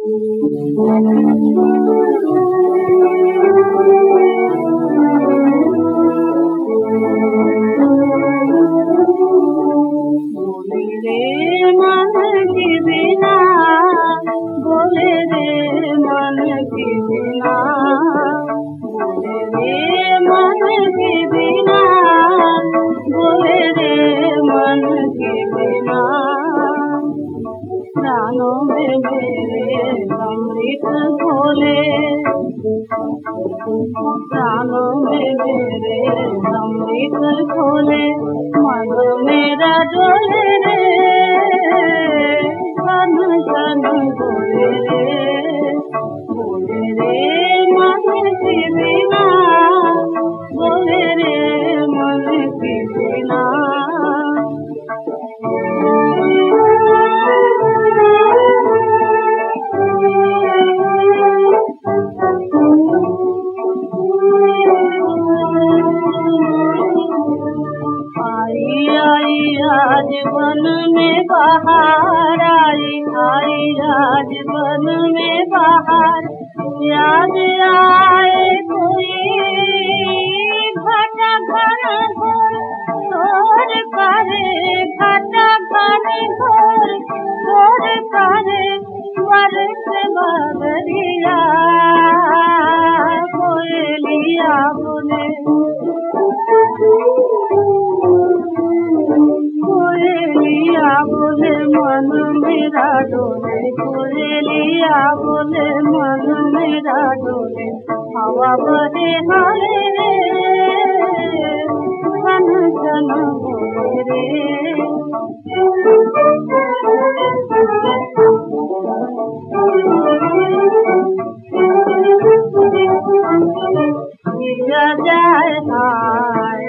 प्राणों में मेरे अमृत घोले, प्राणों में मेरे अमृत घोले, मन मेरा डोले रे, मन जन बोले रे, बोले रे मन की बिना, बोले रे मन की बिना। आज वन में बाहर आई, आई आज वन में बाहर, याद आए कोई घटा घन घोर, घोर करे घटा घन घोर, घोर करे वर्ष बदरिया, कोयलिया बोले, कोयलिया बोले मन मेरा डोले, कोयलिया बोले मन मेरा डोले, हवा बहे हाले रे, मन जन बोले रे। जिया जाए हाय,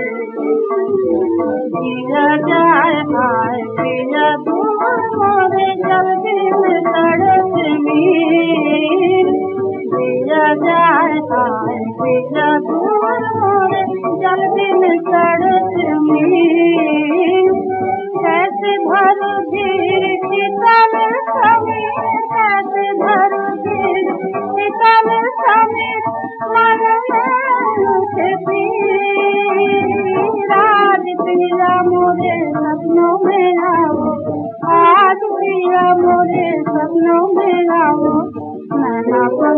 जिया जाए हाय, जिया दूर मोरे जल्दी में सड़क मीर, जिया जाए हाय, जिया दूर मोरे जल्दी में सड़क मीर, कैसे भरू धीर शीतल समीर, कैसे भरू धीर शीतल समीर, मन में आज पिया मोरे सपनों में आओ, आज पिया मोरे सपनों में आओ, नैना